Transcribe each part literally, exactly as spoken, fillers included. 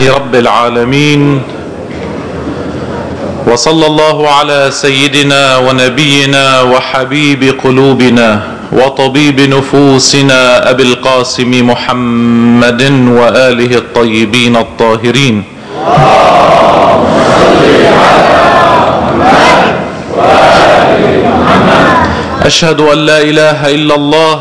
رب العالمين، وصلى الله على سيدنا ونبينا وحبيب قلوبنا وطبيب نفوسنا أبي القاسم محمد وآله الطيبين الطاهرين. أشهد أن لا إله إلا الله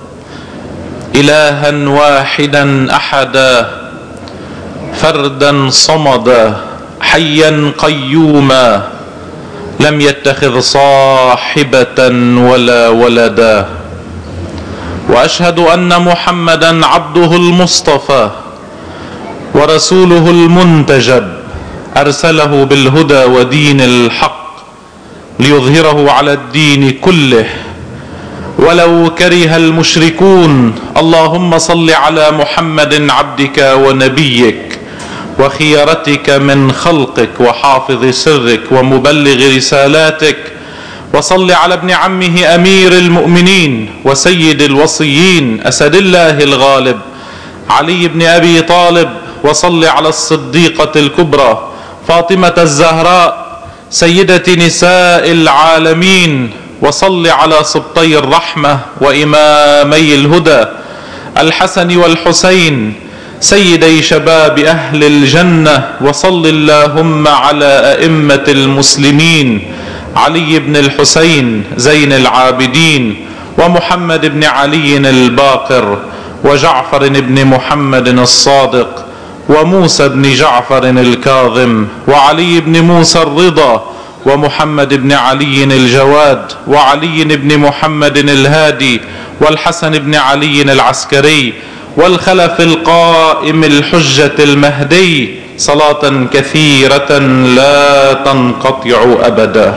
إلها واحدا أحدا فردا صمدا حيا قيوما لم يتخذ صاحبة ولا ولدا، وأشهد أن محمدا عبده المصطفى ورسوله المنتجب، أرسله بالهدى ودين الحق ليظهره على الدين كله ولو كره المشركون. اللهم صل على محمد عبدك ونبيك وخيرتك من خلقك وحافظ سرك ومبلغ رسالاتك، وصل على ابن عمه أمير المؤمنين وسيد الوصيين أسد الله الغالب علي بن أبي طالب، وصل على الصديقة الكبرى فاطمة الزهراء سيدة نساء العالمين، وصل على سبطي الرحمة وإمامي الهدى الحسن والحسين سيدي شباب أهل الجنة، وصل اللهم على أئمة المسلمين علي بن الحسين زين العابدين ومحمد بن علي الباقر وجعفر بن محمد الصادق وموسى بن جعفر الكاظم وعلي بن موسى الرضا ومحمد بن علي الجواد وعلي بن محمد الهادي والحسن بن علي العسكري والخلف القائم الحجة المهدي، صلاة كثيرة لا تنقطع أبدا.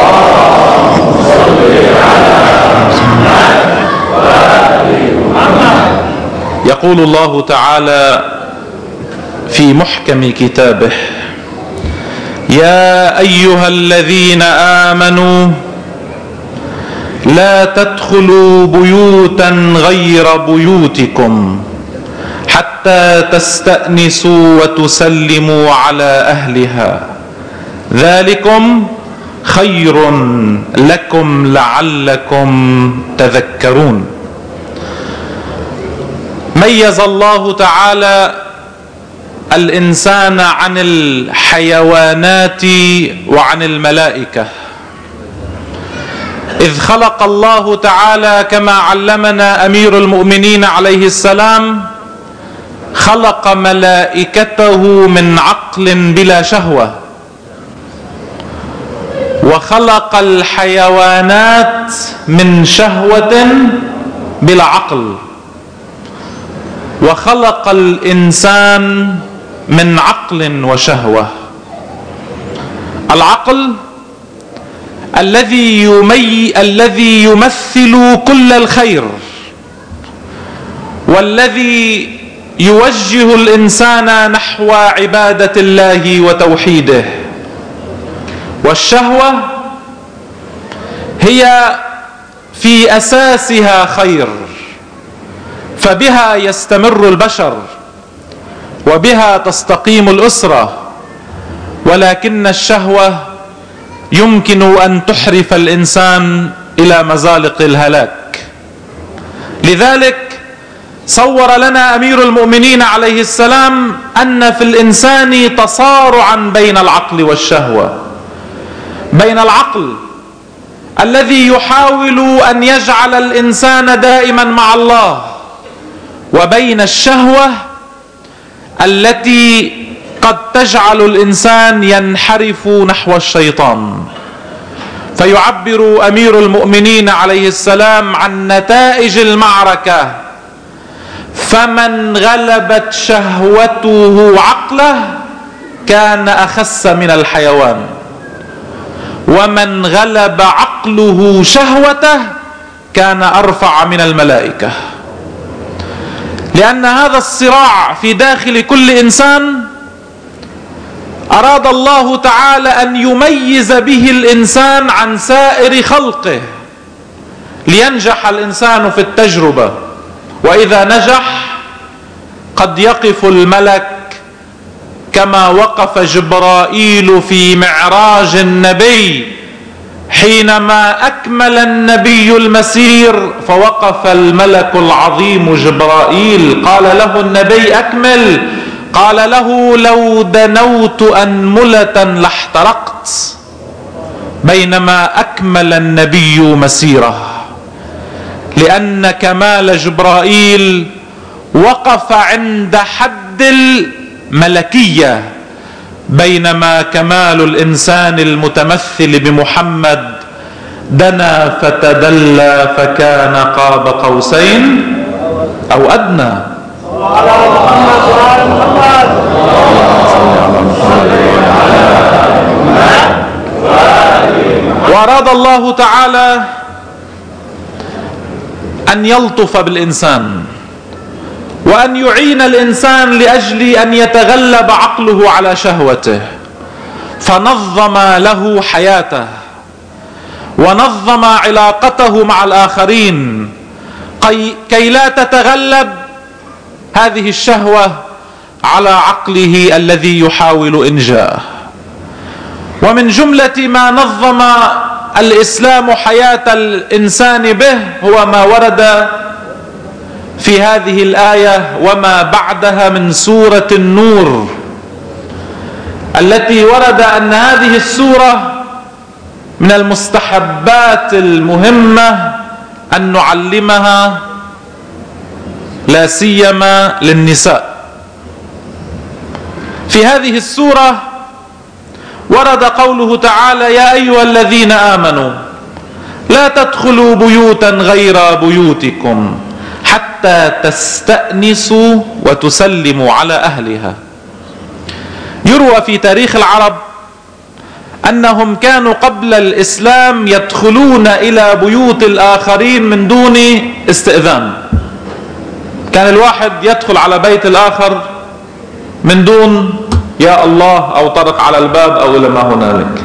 يقول الله تعالى في محكم كتابه: يا أيها الذين آمنوا لا تدخلوا بيوتا غير بيوتكم حتى تستأنسوا وتسلموا على أهلها ذلكم خير لكم لعلكم تذكرون. ميز الله تعالى الإنسان عن الحيوانات وعن الملائكة، إذ خلق الله تعالى كما علمنا أمير المؤمنين عليه السلام خلق ملائكته من عقل بلا شهوة، وخلق الحيوانات من شهوة بلا عقل، وخلق الإنسان من عقل وشهوة. العقل الذي يمي الذي يمثل كل الخير والذي يوجه الإنسان نحو عبادة الله وتوحيده، والشهوة هي في أساسها خير، فبها يستمر البشر وبها تستقيم الأسرة، ولكن الشهوة يمكن أن تحرف الإنسان إلى مزالق الهلاك. لذلك صور لنا أمير المؤمنين عليه السلام أن في الإنسان تصارعا بين العقل والشهوة، بين العقل الذي يحاول أن يجعل الإنسان دائما مع الله، وبين الشهوة التي قد تجعل الإنسان ينحرف نحو الشيطان. فيعبر أمير المؤمنين عليه السلام عن نتائج المعركة: فمن غلبت شهوته عقله كان أخس من الحيوان، ومن غلب عقله شهوته كان أرفع من الملائكة. لأن هذا الصراع في داخل كل إنسان أراد الله تعالى أن يميز به الإنسان عن سائر خلقه لينجح الإنسان في التجربة، وإذا نجح قد يقف الملك كما وقف جبرائيل في معراج النبي حينما أكمل النبي المسير، فوقف الملك العظيم جبرائيل قال له النبي أكمل، قال له لو دنوت أنملة لاحترقت، بينما أكمل النبي مسيره، لأن كمال جبرائيل وقف عند حد الملكية، بينما كمال الإنسان المتمثل بمحمد دنا فتدلى فكان قاب قوسين أو أدنى. وأراد الله تعالى أن يلطف بالإنسان وأن يعين الإنسان لأجل أن يتغلب عقله على شهوته، فنظم له حياته ونظم علاقته مع الآخرين كي لا تتغلب هذه الشهوة على عقله الذي يحاول إنجاءه. ومن جملة ما نظم الإسلام حياة الإنسان به هو ما ورد في هذه الآية وما بعدها من سورة النور، التي ورد أن هذه السورة من المستحبات المهمة أن نعلمها لا سيما للنساء. في هذه السورة ورد قوله تعالى يا أيها الذين آمنوا لا تدخلوا بيوتا غير بيوتكم حتى تستأنسوا وتسلموا على أهلها. يروى في تاريخ العرب أنهم كانوا قبل الإسلام يدخلون إلى بيوت الآخرين من دون استئذان. كان الواحد يدخل على بيت الآخر من دون يا الله أو طرق على الباب أو إلى ما هنالك.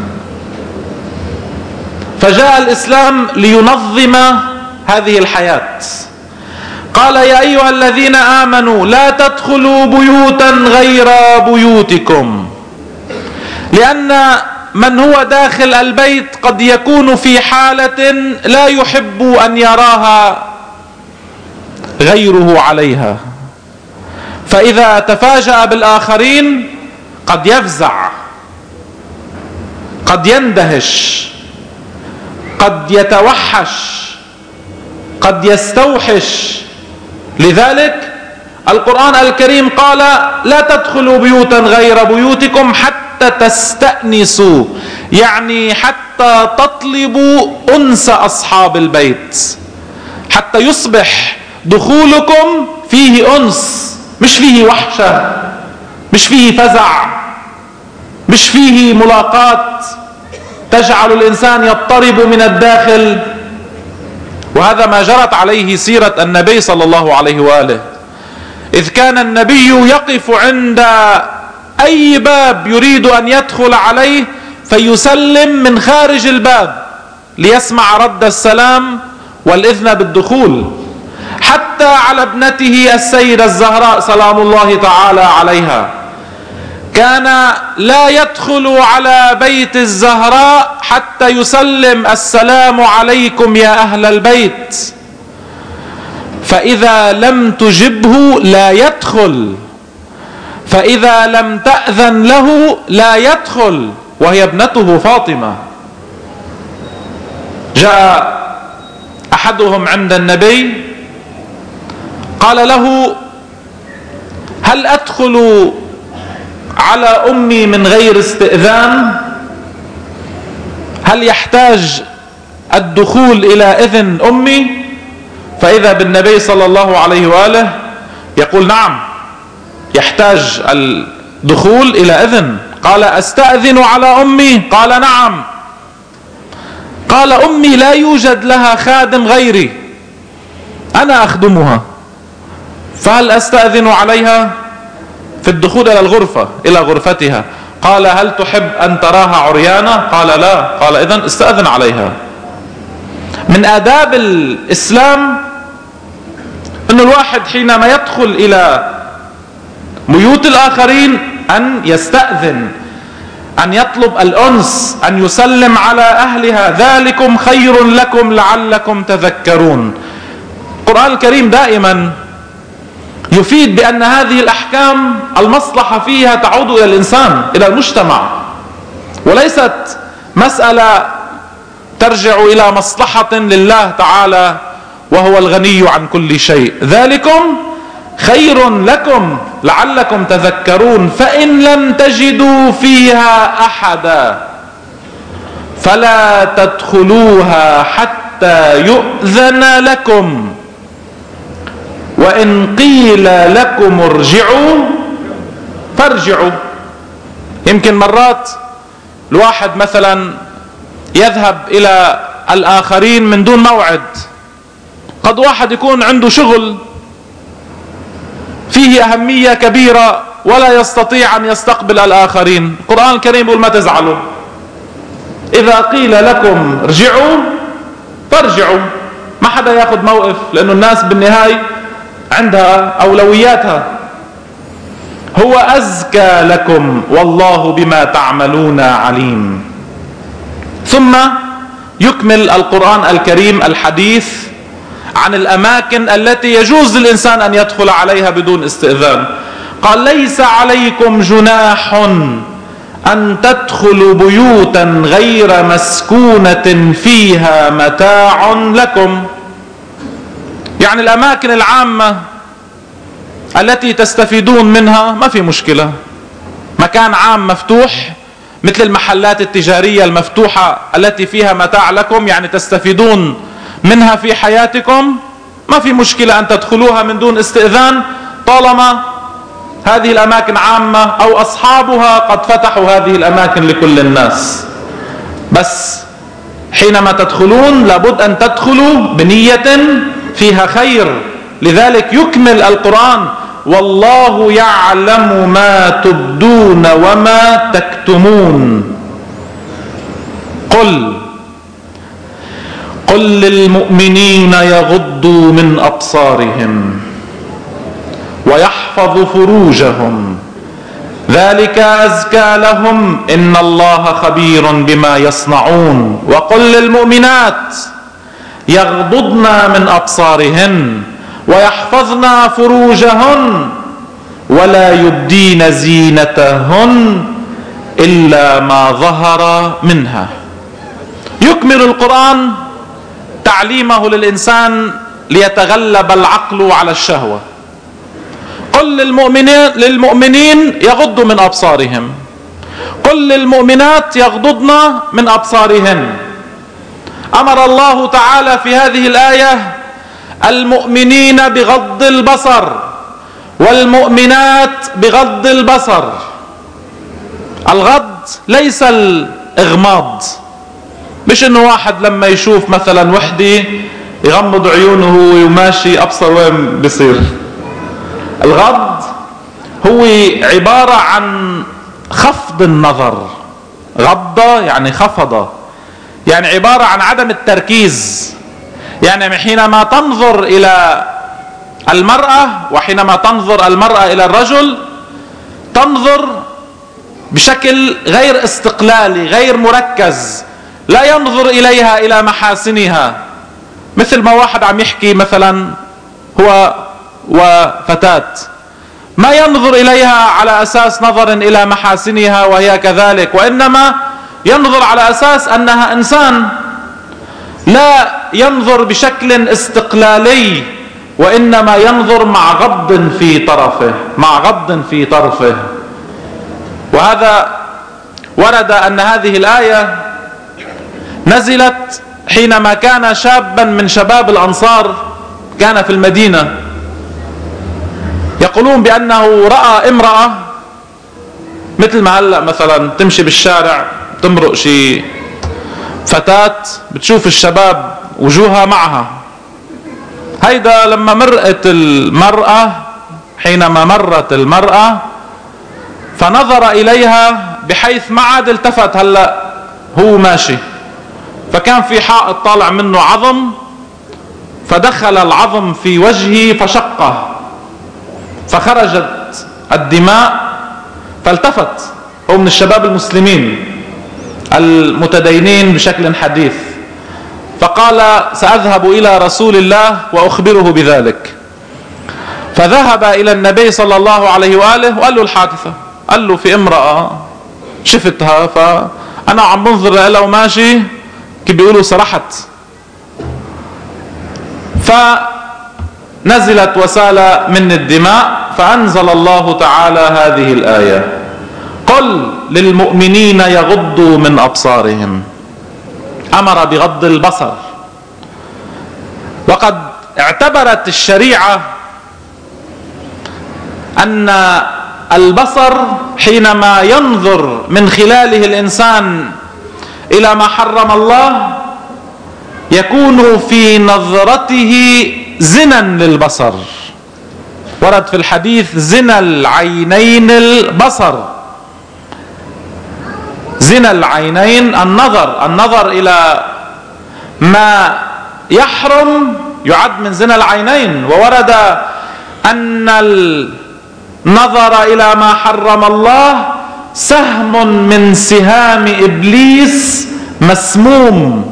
فجاء الإسلام لينظم هذه الحياة. قال يا أيها الذين آمنوا لا تدخلوا بيوتا غير بيوتكم، لأن من هو داخل البيت قد يكون في حالة لا يحب أن يراها غيره عليها، فإذا تفاجأ بالآخرين قد يفزع، قد يندهش، قد يتوحش، قد يستوحش. لذلك القرآن الكريم قال لا تدخلوا بيوتا غير بيوتكم حتى تستأنسوا، يعني حتى تطلبوا أنس أصحاب البيت، حتى يصبح دخولكم فيه أنس، مش فيه وحشة، مش فيه فزع، مش فيه ملاقات تجعل الإنسان يضطرب من الداخل. وهذا ما جرت عليه سيرة النبي صلى الله عليه وآله، إذ كان النبي يقف عند أي باب يريد أن يدخل عليه فيسلم من خارج الباب ليسمع رد السلام والإذن بالدخول، حتى على ابنته السيدة الزهراء سلام الله تعالى عليها، كان لا يدخل على بيت الزهراء حتى يسلم السلام عليكم يا أهل البيت، فإذا لم تجبه لا يدخل، فإذا لم تأذن له لا يدخل، وهي ابنته فاطمة. جاء أحدهم عند النبي قال له هل أدخل على أمي من غير استئذان؟ هل يحتاج الدخول إلى إذن أمي؟ فإذا بالنبي صلى الله عليه وآله يقول نعم يحتاج الدخول إلى إذن. قال أستأذن على أمي؟ قال نعم. قال أمي لا يوجد لها خادم غيري، أنا أخدمها، فهل أستأذن عليها في الدخول إلى الغرفة إلى غرفتها؟ قال هل تحب أن تراها عريانة؟ قال لا. قال إذن استأذن عليها. من آداب الإسلام أن الواحد حينما يدخل إلى بيوت الآخرين أن يستأذن، أن يطلب الأنس، أن يسلم على أهلها. ذلكم خير لكم لعلكم تذكرون. القرآن الكريم دائما يفيد بأن هذه الأحكام المصلحة فيها تعود إلى الإنسان، إلى المجتمع، وليست مسألة ترجع إلى مصلحة لله تعالى وهو الغني عن كل شيء. ذلكم خير لكم لعلكم تذكرون. فإن لم تجدوا فيها أحدا فلا تدخلوها حتى يؤذن لكم، وإن قيل لكم ارجعوا فارجعوا. يمكن مرات الواحد مثلا يذهب إلى الآخرين من دون موعد. قد واحد يكون عنده شغل فيه أهمية كبيرة ولا يستطيع أن يستقبل الآخرين. القرآن الكريم يقول ما تزعلوا، إذا قيل لكم ارجعوا فارجعوا. ما حدا ياخذ موقف، لأنه الناس بالنهاية عندها أولوياتها. هو أزكى لكم والله بما تعملون عليم. ثم يكمل القرآن الكريم الحديث عن الأماكن التي يجوز للإنسان أن يدخل عليها بدون استئذان. قال ليس عليكم جناح أن تدخلوا بيوتا غير مسكونة فيها متاع لكم. يعني الأماكن العامة التي تستفيدون منها ما في مشكلة، مكان عام مفتوح مثل المحلات التجارية المفتوحة التي فيها متاع لكم، يعني تستفيدون منها في حياتكم، ما في مشكلة أن تدخلوها من دون استئذان طالما هذه الأماكن عامة أو أصحابها قد فتحوا هذه الأماكن لكل الناس. بس حينما تدخلون لابد أن تدخلوا بنية فيها خير. لذلك يكمل القرآن والله يعلم ما تبدون وما تكتمون. قل قل للمؤمنين يغضوا من أبصارهم ويحفظوا فروجهم ذلك أزكى لهم إن الله خبير بما يصنعون. وقل للمؤمنات يغضضن من أبصارهن ويحفظن فروجهن ولا يبدين زينتهن إلا ما ظهر منها. يكمل القرآن تعليمه للإنسان ليتغلب العقل على الشهوة. قل للمؤمنين, للمؤمنين يغضوا من أبصارهم، قل للمؤمنات يغضضن من أبصارهن. أمر الله تعالى في هذه الآية المؤمنين بغض البصر والمؤمنات بغض البصر. الغض ليس الإغماض، مش انه واحد لما يشوف مثلا وحدة يغمض عيونه ويماشي ابصر وين بصير. الغض هو عبارة عن خفض النظر. غض يعني خفض، يعني عبارة عن عدم التركيز. يعني حينما تنظر الى المرأة وحينما تنظر المرأة الى الرجل تنظر بشكل غير استقلالي غير مركز، لا ينظر إليها إلى محاسنها. مثل ما واحد عم يحكي مثلا هو وفتاة، ما ينظر إليها على أساس نظر إلى محاسنها وهي كذلك، وإنما ينظر على أساس أنها إنسان. لا ينظر بشكل استقلالي، وإنما ينظر مع غض في طرفه مع غض في طرفه. وهذا ورد أن هذه الآية نزلت حينما كان شابا من شباب الأنصار، كان في المدينة. يقولون بأنه رأى امرأة مثل ما هلأ مثلا تمشي بالشارع تمرق شي فتاة بتشوف الشباب وجوهها معها. هيدا لما مرقت المرأة حينما مرت المرأة فنظر إليها بحيث ما عاد التفت هلأ هو ماشي، فكان في حائط طالع منه عظم، فدخل العظم في وجهه فشقه فخرجت الدماء، فالتفت، هو من الشباب المسلمين المتدينين بشكل حديث، فقال سأذهب إلى رسول الله وأخبره بذلك. فذهب إلى النبي صلى الله عليه وآله وقال له الحادثة، قال له في امرأة شفتها فأنا عم بنظر لها وماشي كيف بيقولوا سرحت، فنزلت وسال من الدماء، فأنزل الله تعالى هذه الآية: قل للمؤمنين يغضوا من أبصارهم. أمر بغض البصر. وقد اعتبرت الشريعة أن البصر حينما ينظر من خلاله الإنسان إلى ما حرم الله يكون في نظرته زنا للبصر. ورد في الحديث: زنا العينين البصر. زنا العينين النظر، النظر إلى ما يحرم يعد من زنا العينين. وورد أن النظر إلى ما حرم الله سهم من سهام إبليس مسموم،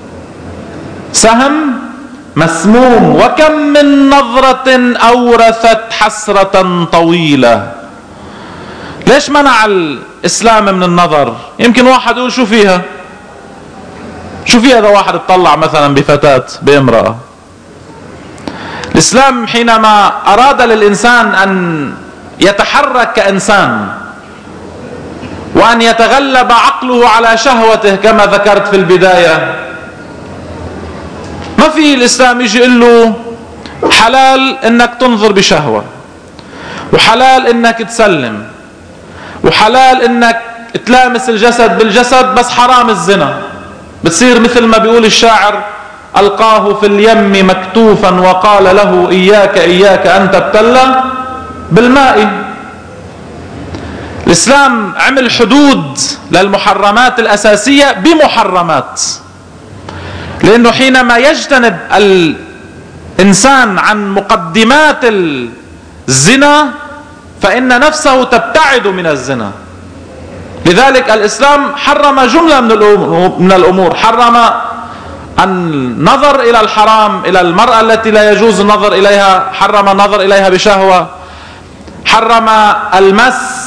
سهم مسموم. وكم من نظرة أورثت حسرة طويلة. ليش منع الإسلام من النظر؟ يمكن واحد يقول شو فيها، شو فيها إذا واحد اطلع مثلا بفتاة بامرأة. الإسلام حينما أراد للإنسان أن يتحرك كإنسان وأن يتغلب عقله على شهوته كما ذكرت في البداية، ما في الإسلام يجي يقول له حلال إنك تنظر بشهوة، وحلال إنك تسلم، وحلال إنك تلامس الجسد بالجسد، بس حرام الزنا. بتصير مثل ما بيقول الشاعر: ألقاه في اليم مكتوفا وقال له إياك إياك أن تبتلى بالماء. الإسلام عمل حدود للمحرمات الأساسية بمحرمات، لأنه حينما يجتنب الإنسان عن مقدمات الزنا فإن نفسه تبتعد من الزنا. لذلك الإسلام حرم جملة من الأمور. حرم النظر إلى الحرام، إلى المرأة التي لا يجوز النظر إليها، حرم النظر إليها بشهوة، حرم المس،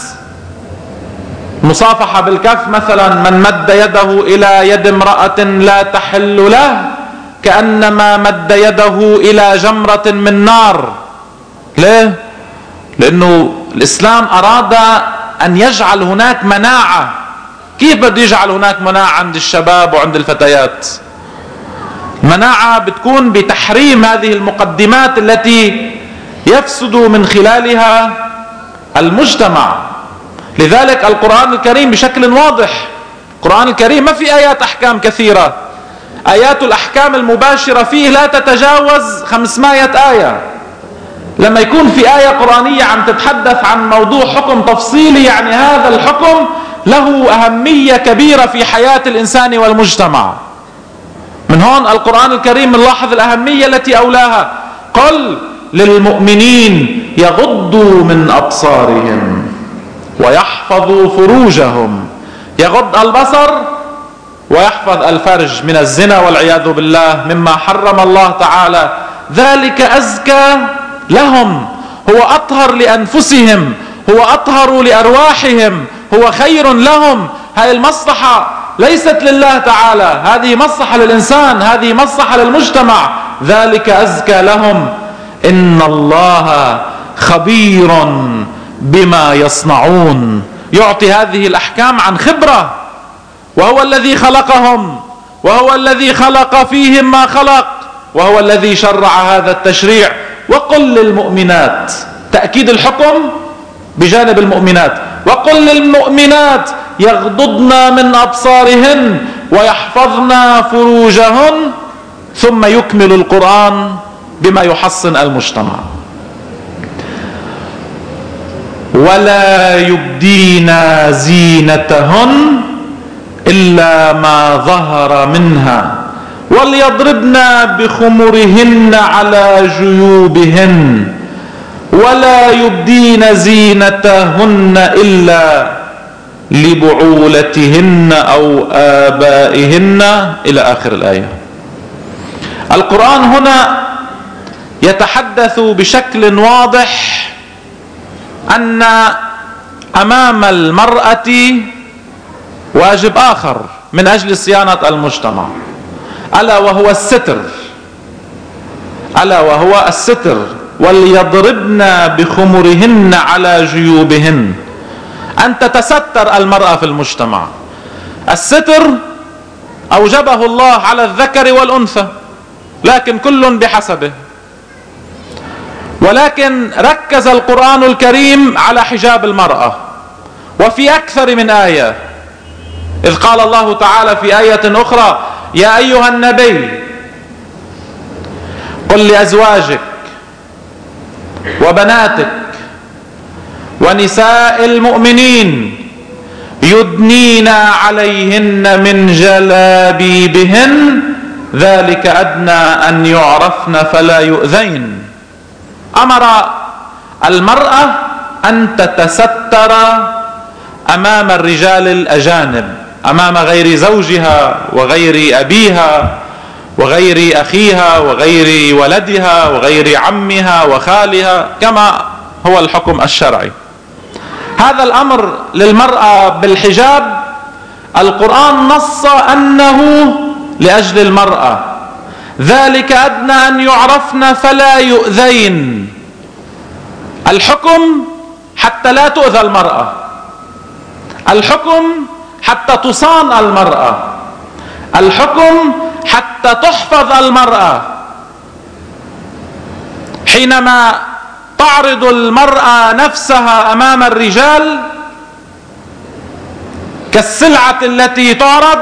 مصافحة بالكف مثلا، من مد يده إلى يد امرأة لا تحل له كأنما مد يده إلى جمرة من نار. ليه؟ لأنه الإسلام أراد أن يجعل هناك مناعة. كيف بده يجعل هناك مناعة عند الشباب وعند الفتيات؟ مناعة بتكون بتحريم هذه المقدمات التي يفسد من خلالها المجتمع. لذلك القرآن الكريم بشكل واضح، القرآن الكريم ما في آيات أحكام كثيرة، آيات الأحكام المباشرة فيه لا تتجاوز خمسمائة آية. لما يكون في آية قرآنية عم تتحدث عن موضوع حكم تفصيلي، يعني هذا الحكم له أهمية كبيرة في حياة الإنسان والمجتمع. من هون القرآن الكريم نلاحظ الأهمية التي أولاها: قل للمؤمنين يغضوا من أبصارهم ويحفظوا فروجهم. يغض البصر ويحفظ الفرج من الزنا والعياذ بالله مما حرم الله تعالى. ذلك أزكى لهم، هو أطهر لأنفسهم، هو أطهر لأرواحهم، هو خير لهم. هذه المصلحة ليست لله تعالى، هذه مصلحة للإنسان، هذه مصلحة للمجتمع. ذلك أزكى لهم إن الله خبير بما يصنعون. يعطي هذه الأحكام عن خبرة، وهو الذي خلقهم، وهو الذي خلق فيهم ما خلق، وهو الذي شرع هذا التشريع. وقل للمؤمنات، تأكيد الحكم بجانب المؤمنات، وقل للمؤمنات يغضضن من أبصارهن ويحفظن فروجهن، ثم يكمل القرآن بما يحصن المجتمع: ولا يبدين زينتهن إلا ما ظهر منها وليضربن بخمرهن على جيوبهن ولا يبدين زينتهن إلا لبعولتهن أو آبائهن إلى آخر الآية. القرآن هنا يتحدث بشكل واضح أن أمام المرأة واجب آخر من أجل صيانة المجتمع، ألا وهو الستر، ألا وهو الستر. وليضربن بخمرهن على جيوبهن، أن تتستر المرأة في المجتمع. الستر أوجبه الله على الذكر والأنثى، لكن كل بحسبه. ولكن ركز القرآن الكريم على حجاب المرأة، وفي أكثر من آية، إذ قال الله تعالى في آية أخرى: يا أيها النبي قل لأزواجك وبناتك ونساء المؤمنين يدنين عليهن من جلابيبهن ذلك أدنى أن يعرفن فلا يؤذين. أمر المرأة أن تتستر أمام الرجال الأجانب، أمام غير زوجها وغير أبيها وغير أخيها وغير ولدها وغير عمها وخالها، كما هو الحكم الشرعي. هذا الأمر للمرأة بالحجاب القرآن نص أنه لأجل المرأة، ذلك أدنى أن يعرفن فلا يؤذين. الحكم حتى لا تؤذى المرأة، الحكم حتى تصان المرأة، الحكم حتى تحفظ المرأة. حينما تعرض المرأة نفسها أمام الرجال كالسلعة التي تعرض،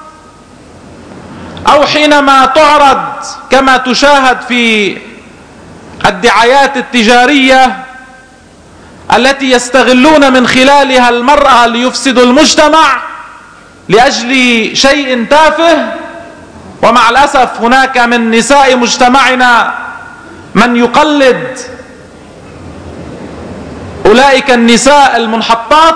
أو حينما تعرض كما تشاهد في الدعايات التجارية التي يستغلون من خلالها المرأة ليفسدوا المجتمع لأجل شيء تافه. ومع الأسف هناك من نساء مجتمعنا من يقلد أولئك النساء المنحطات،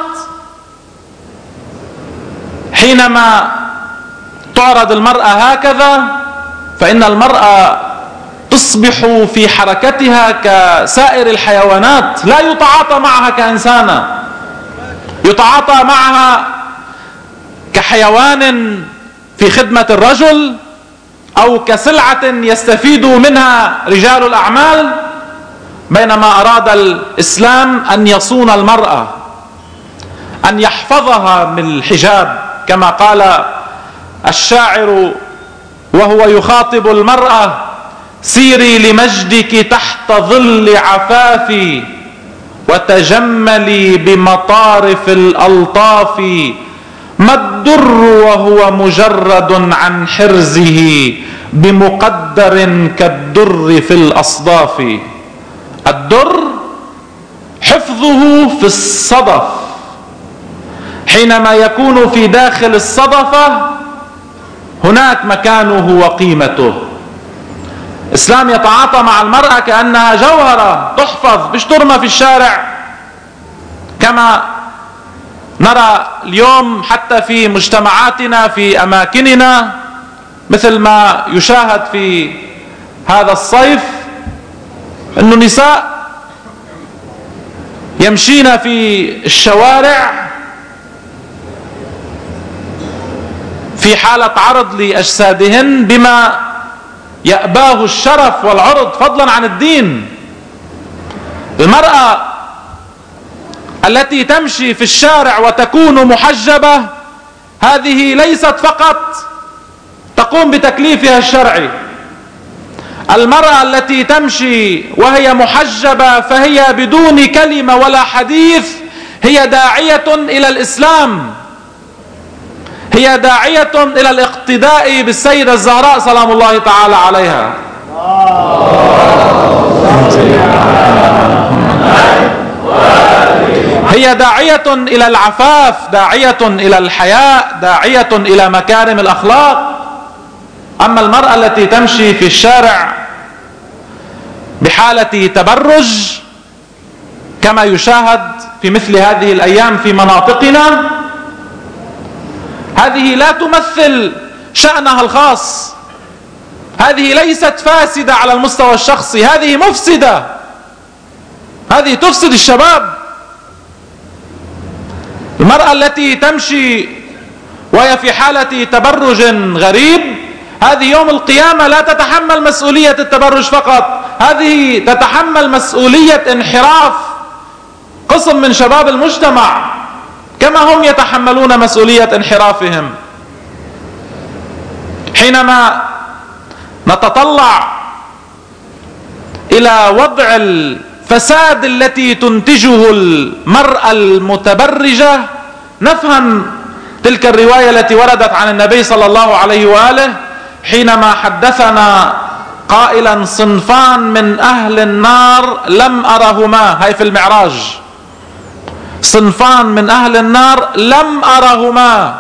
حينما تعرض المرأة هكذا فإن المرأة تصبح في حركتها كسائر الحيوانات، لا يتعاطى معها كإنسانة، يتعاطى معها كحيوان في خدمة الرجل أو كسلعة يستفيد منها رجال الأعمال. بينما أراد الإسلام أن يصون المرأة، أن يحفظها من الحجاب، كما قال الشاعر وهو يخاطب المرأة: سيري لمجدك تحت ظل عفافي وتجملي بمطارف الألطاف، ما الدر وهو مجرد عن حرزه بمقدر كالدر في الأصداف. الدر حفظه في الصدف، حينما يكون في داخل الصدفة هناك مكانه وقيمته. الإسلام يتعاطى مع المرأة كأنها جوهرة تحفظ، مش ترمى في الشارع كما نرى اليوم حتى في مجتمعاتنا في أماكننا، مثل ما يشاهد في هذا الصيف أنه نساء يمشين في الشوارع في حالة عرض لأجسادهن بما يأباه الشرف والعرض فضلا عن الدين. المرأة التي تمشي في الشارع وتكون محجبة هذه ليست فقط تقوم بتكليفها الشرعي، المرأة التي تمشي وهي محجبة فهي بدون كلمة ولا حديث هي داعية إلى الإسلام، هي داعية إلى الاقتداء بالسيدة الزهراء سلام الله تعالى عليها. هي داعية إلى العفاف، داعية إلى الحياء، داعية إلى مكارم الأخلاق. أما المرأة التي تمشي في الشارع بحالة تبرج كما يشاهد في مثل هذه الأيام في مناطقنا، هذه لا تمثل شأنها الخاص، هذه ليست فاسدة على المستوى الشخصي، هذه مفسدة، هذه تفسد الشباب. المرأة التي تمشي وهي في حالة تبرج غريب، هذه يوم القيامة لا تتحمل مسؤولية التبرج فقط، هذه تتحمل مسؤولية انحراف قسم من شباب المجتمع كما هم يتحملون مسؤولية انحرافهم. حينما نتطلع إلى وضع الفساد التي تنتجه المرأة المتبرجة، نفهم تلك الرواية التي وردت عن النبي صلى الله عليه وآله حينما حدثنا قائلا: صنفان من أهل النار لم أرهما، هاي في المعراج، صنفان من أهل النار لم أرهما،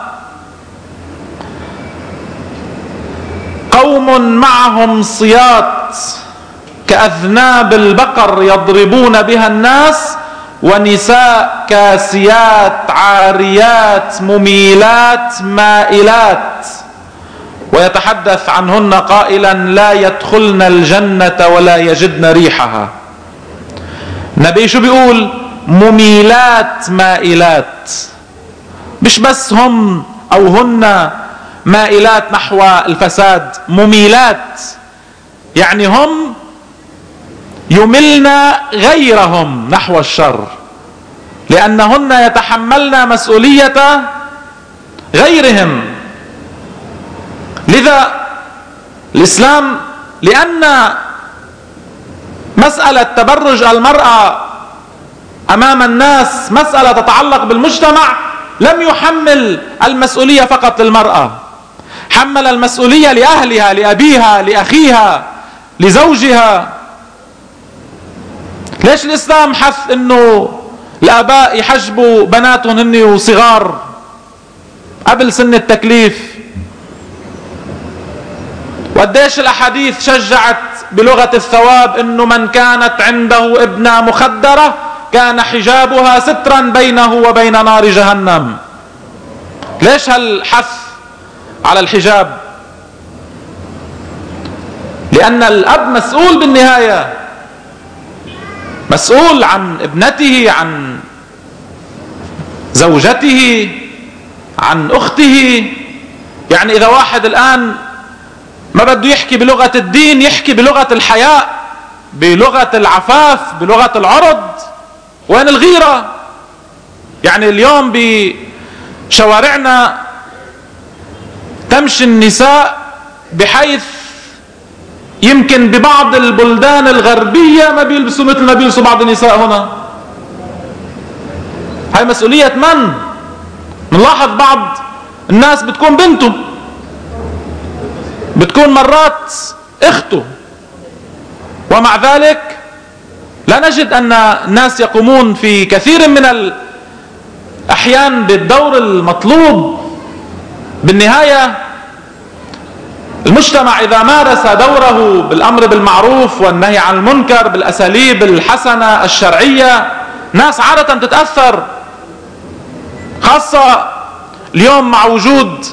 قوم معهم صياط كأذناب البقر يضربون بها الناس، ونساء كاسيات عاريات مميلات مائلات، ويتحدث عنهن قائلا: لا يدخلن الجنة ولا يجدن ريحها. النبي شو بيقول؟ مميلات مائلات، مش بس هم أو هن مائلات نحو الفساد، مميلات يعني هم يملن غيرهم نحو الشر، لأنهن يتحملن مسؤولية غيرهم. لذا الإسلام، لأن مسألة تبرج المرأة أمام الناس مسألة تتعلق بالمجتمع، لم يحمل المسؤولية فقط للمرأة، حمل المسؤولية لأهلها، لأبيها، لأخيها، لزوجها. ليش الإسلام حث إنه الآباء يحجبوا بناتهم هن وصغار قبل سن التكليف؟ وقديش الأحاديث شجعت بلغة الثواب إنه من كانت عنده ابنة مخدرة كان حجابها سترا بينه وبين نار جهنم. ليش هالحث على الحجاب؟ لأن الأب مسؤول بالنهاية، مسؤول عن ابنته، عن زوجته، عن أخته. يعني إذا واحد الآن ما بده يحكي بلغة الدين، يحكي بلغة الحياء، بلغة العفاف، بلغة العرض. وين الغيرة؟ يعني اليوم بشوارعنا تمشي النساء بحيث يمكن ببعض البلدان الغربية ما بيلبسوا مثل ما بيلبسوا بعض النساء هنا. هاي مسؤولية من؟ نلاحظ بعض الناس بتكون بنته، بتكون مرات اخته، ومع ذلك لا نجد أن الناس يقومون في كثير من الأحيان بالدور المطلوب. بالنهاية المجتمع إذا مارس دوره بالأمر بالمعروف والنهي عن المنكر بالأساليب الحسنة الشرعية، ناس عادة تتأثر، خاصة اليوم مع وجود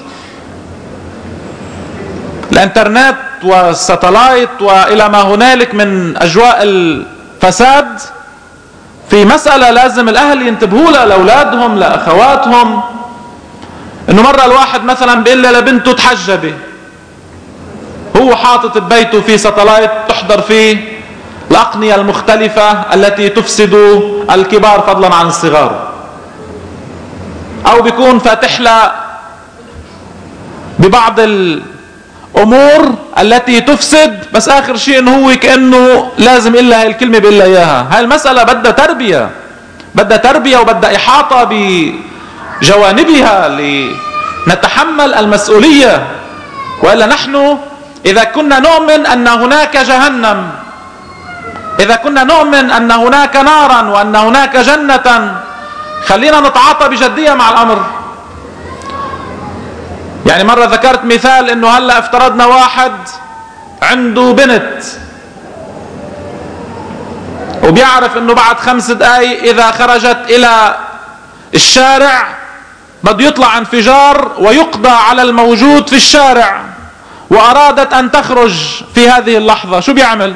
الانترنت والساتلايت وإلى ما هنالك من أجواء الفساد. في مسألة لازم الأهل ينتبهوا لها لأولادهم لأخواتهم، إنه مرة الواحد مثلا بيقول لبنته تحجبي، هو حاطط ببيته في ساتلايت تحضر فيه الأقنية المختلفة التي تفسد الكبار فضلا عن الصغار، أو بيكون فاتح لها ببعض الأمور التي تفسد، بس آخر شيء إنه هو كأنه لازم إلا هاي الكلمة بإلا إياها. هاي المسألة بدها تربية، بدها تربية وبدها إحاطة بجوانبها لنتحمل المسؤولية. وإلا نحن إذا كنا نؤمن أن هناك جهنم، إذا كنا نؤمن أن هناك نارا وأن هناك جنة، خلينا نتعاطى بجدية مع الأمر. يعني مرة ذكرت مثال إنه هلأ افترضنا واحد عنده بنت وبيعرف انه بعد خمس دقايق اذا خرجت الى الشارع بده يطلع انفجار ويقضى على الموجود في الشارع، وارادت ان تخرج في هذه اللحظة، شو بيعمل؟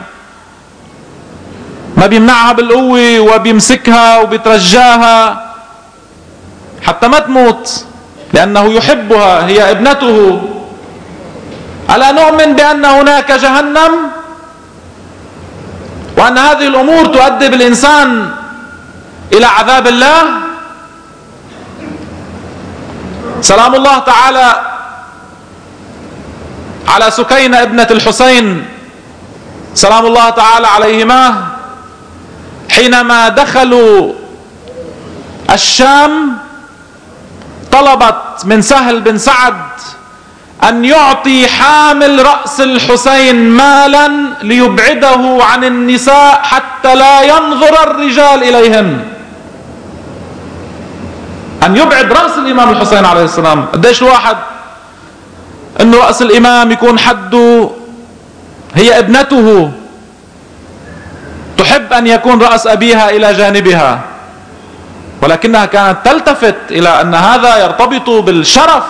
ما بيمنعها بالقوة وبيمسكها وبيترجاها حتى ما تموت، لأنه يحبها، هي ابنته. ألا نؤمن بأن هناك جهنم وأن هذه الأمور تؤدي بالإنسان إلى عذاب الله؟ سلام الله تعالى على سكينة ابنة الحسين سلام الله تعالى عليهما، حينما دخلوا الشام طلبت من سهل بن سعد أن يعطي حامل رأس الحسين مالا ليبعده عن النساء حتى لا ينظر الرجال إليهن. أن يبعد رأس الإمام الحسين عليه السلام. قديش الواحد أنه رأس الإمام يكون حده هي ابنته، تحب أن يكون رأس أبيها إلى جانبها، ولكنها كانت تلتفت إلى أن هذا يرتبط بالشرف،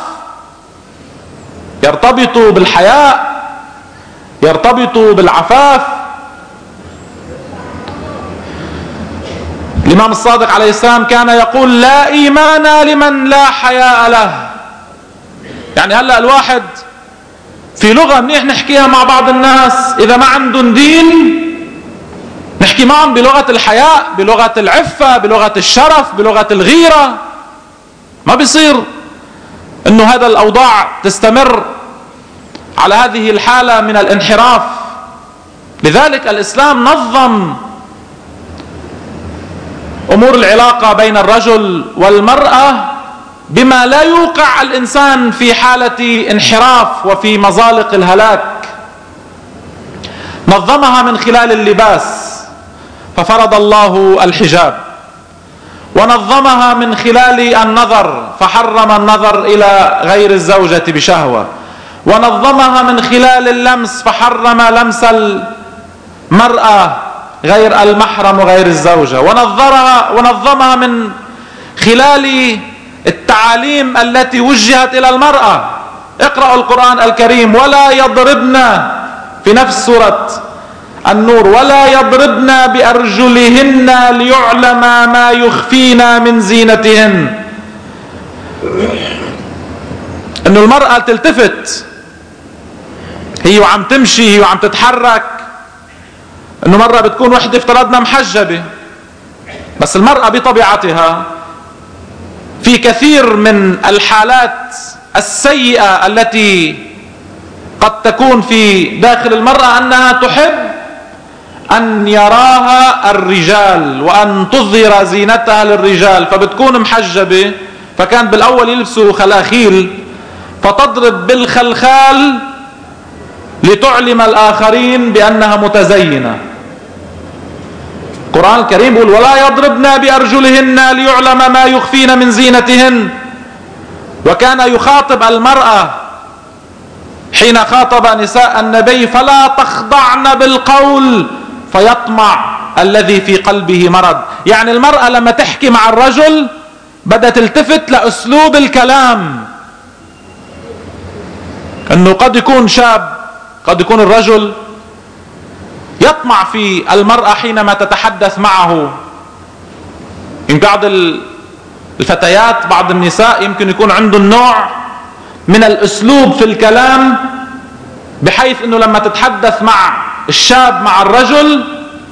يرتبط بالحياء، يرتبط بالعفاف. الإمام الصادق عليه السلام كان يقول: لا إيمان لمن لا حياء له. يعني هلأ الواحد في لغة منيح نحكيها مع بعض الناس، إذا ما عندهم دين نحكي معهم بلغة الحياء، بلغة العفة، بلغة الشرف، بلغة الغيرة. ما بيصير انه هذا الاوضاع تستمر على هذه الحالة من الانحراف. لذلك الاسلام نظم امور العلاقة بين الرجل والمرأة بما لا يوقع الانسان في حالة انحراف وفي مزالق الهلاك. نظمها من خلال اللباس ففرض الله الحجاب، ونظمها من خلال النظر فحرم النظر إلى غير الزوجة بشهوة، ونظمها من خلال اللمس فحرم لمس المرأة غير المحرم وغير الزوجة، ونظرها ونظمها من خلال التعاليم التي وجهت إلى المرأة. اقرأوا القرآن الكريم: ولا يضربن، في نفس سورة النور: ولا يضربن بأرجلهن ليعلم ما يخفين من زينتهن. انه المرأة تلتفت هي وعم تمشي، هي وعم تتحرك. انه مرة بتكون وحدة افترضنا محجبة، بس المرأة بطبيعتها في كثير من الحالات السيئة التي قد تكون في داخل المرأة أنها تحب أن يراها الرجال وأن تظهر زينتها للرجال، فبتكون محجبة. فكان بالأول يلبسوا خلاخيل فتضرب بالخلخال لتعلم الآخرين بأنها متزينة. القرآن الكريم يقول: ولا يضربن بأرجلهن ليعلم ما يخفين من زينتهن. وكان يخاطب المرأة حين خاطب نساء النبي: فلا تخضعن بالقول فيطمع الذي في قلبه مرض. يعني المرأة لما تحكي مع الرجل بدها تلتفت لأسلوب الكلام. انه قد يكون شاب، قد يكون الرجل يطمع في المرأة حينما تتحدث معه. من بعض الفتيات، بعض النساء يمكن يكون عندهم نوع من الاسلوب في الكلام بحيث انه لما تتحدث مع الشاب مع الرجل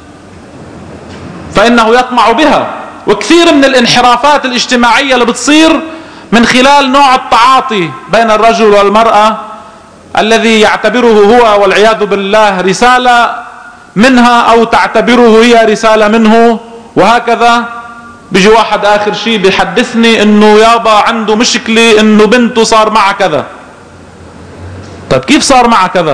فانه يطمع بها. وكثير من الانحرافات الاجتماعية اللي بتصير من خلال نوع التعاطي بين الرجل والمرأة الذي يعتبره هو والعياذ بالله رسالة منها او تعتبره هي رسالة منه، وهكذا. بيجي واحد اخر شيء بيحدثني انه يابا عنده مشكلة انه بنته صار معها كذا. طيب كيف صار معها كذا؟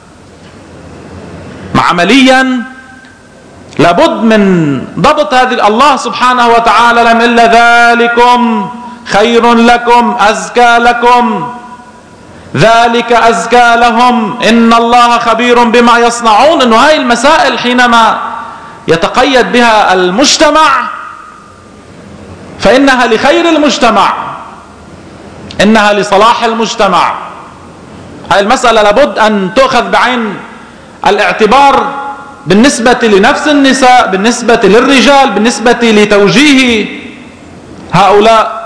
مع عمليا لابد من ضبط هذه. الله سبحانه وتعالى لم إلا ذلكم خير لكم أزكى لكم، ذلك أزكى لهم إن الله خبير بما يصنعون. إنه هاي المسائل حينما يتقيد بها المجتمع فإنها لخير المجتمع، إنها لصلاح المجتمع. هذه المسألة لابد أن تؤخذ بعين الاعتبار بالنسبة لنفس النساء، بالنسبة للرجال، بالنسبة لتوجيه هؤلاء،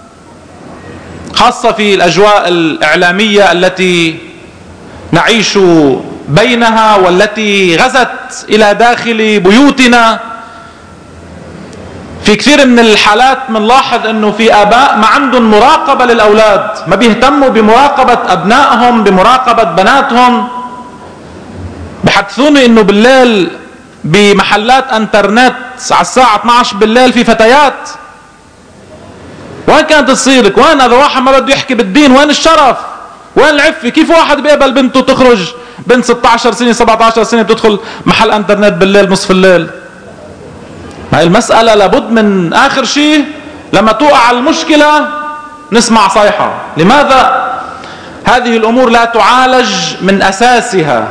خاصة في الأجواء الإعلامية التي نعيش بينها والتي غزت إلى داخل بيوتنا. في كثير من الحالات بنلاحظ انه في اباء ما عندهم مراقبة للاولاد، ما بيهتموا بمراقبة ابنائهم، بمراقبة بناتهم. بحدثوني انه بالليل بمحلات انترنت على الساعة اثنعش بالليل في فتيات. وين كانت تصيرك؟ وين هذا واحد ما بده يحكي بالدين؟ وين الشرف؟ وين العفة؟ كيف واحد بيقبل بنته تخرج بنت ستة عشر سنة سبعة عشر سنة بتدخل محل انترنت بالليل نصف الليل؟ هاي المسألة لابد من آخر شيء لما توقع المشكلة نسمع صيحة. لماذا هذه الأمور لا تعالج من أساسها؟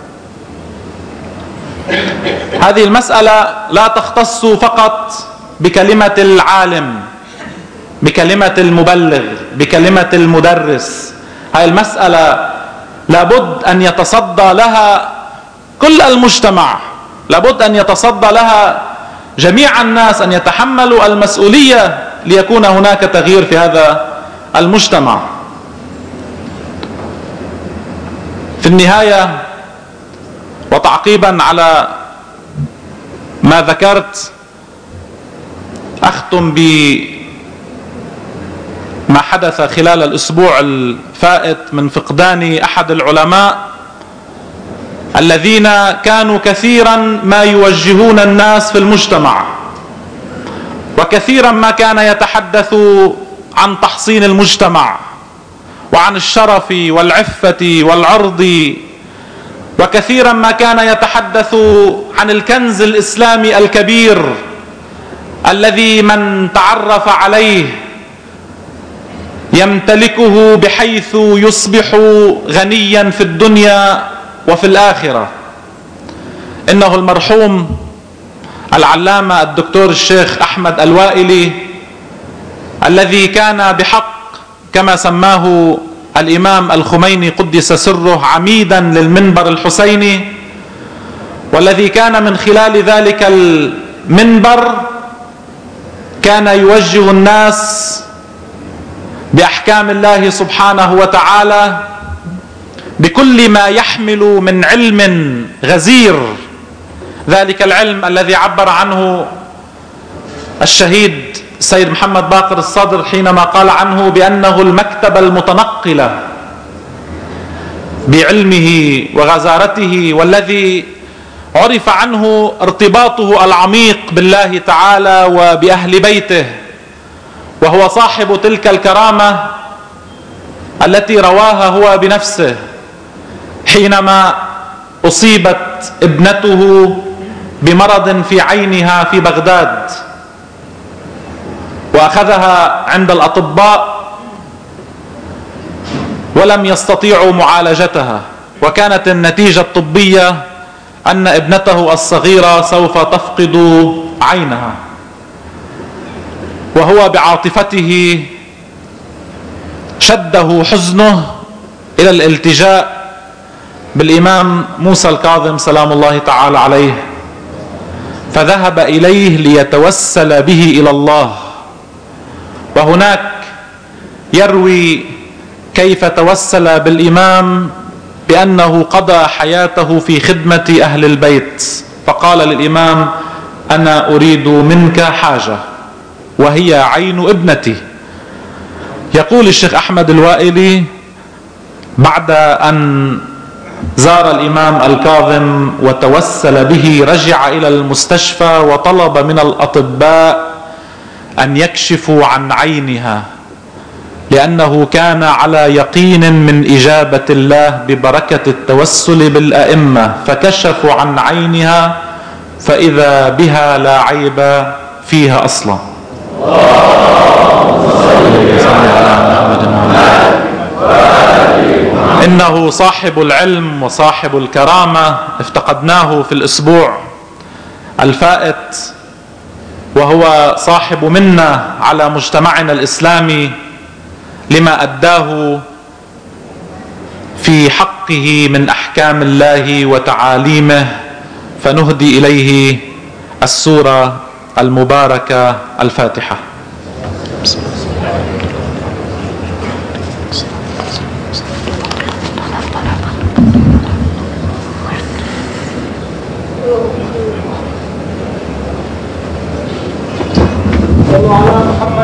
هذه المسألة لا تختص فقط بكلمة العالم، بكلمة المبلغ، بكلمة المدرس. هاي المسألة لابد أن يتصدى لها كل المجتمع، لابد أن يتصدى لها جميع الناس، أن يتحملوا المسؤولية ليكون هناك تغيير في هذا المجتمع. في النهاية وتعقيبا على ما ذكرت، أختم بما حدث خلال الأسبوع الفائت من فقدان أحد العلماء الذين كانوا كثيرا ما يوجهون الناس في المجتمع، وكثيرا ما كان يتحدث عن تحصين المجتمع وعن الشرف والعفة والعرض، وكثيرا ما كان يتحدث عن الكنز الإسلامي الكبير الذي من تعرف عليه يمتلكه بحيث يصبح غنيا في الدنيا وفي الآخرة. إنه المرحوم العلامة الدكتور الشيخ أحمد الوائلي، الذي كان بحق كما سماه الإمام الخميني قدس سره عميدا للمنبر الحسيني، والذي كان من خلال ذلك المنبر كان يوجه الناس بأحكام الله سبحانه وتعالى بكل ما يحمل من علم غزير، ذلك العلم الذي عبر عنه الشهيد سيد محمد باقر الصدر حينما قال عنه بأنه المكتبة المتنقلة بعلمه وغزارته، والذي عرف عنه ارتباطه العميق بالله تعالى وبأهل بيته، وهو صاحب تلك الكرامة التي رواها هو بنفسه حينما أصيبت ابنته بمرض في عينها في بغداد، وأخذها عند الأطباء ولم يستطيعوا معالجتها، وكانت النتيجة الطبية أن ابنته الصغيرة سوف تفقد عينها. وهو بعاطفته شده حزنه إلى الالتجاء بالإمام موسى الكاظم سلام الله تعالى عليه، فذهب إليه ليتوسل به إلى الله. وهناك يروي كيف توسل بالإمام بأنه قضى حياته في خدمة أهل البيت، فقال للإمام: أنا أريد منك حاجة وهي عين ابنتي. يقول الشيخ أحمد الوائلي: بعد أن زار الإمام الكاظم وتوسل به رجع إلى المستشفى وطلب من الأطباء أن يكشفوا عن عينها، لأنه كان على يقين من إجابة الله ببركة التوسل بالأئمة، فكشفوا عن عينها فإذا بها لا عيب فيها أصلا. إنه صاحب العلم وصاحب الكرامة، افتقدناه في الأسبوع الفائت، وهو صاحب منا على مجتمعنا الإسلامي لما أداه في حقه من أحكام الله وتعاليمه، فنهدي إليه السورة المباركة الفاتحة. بسم الله.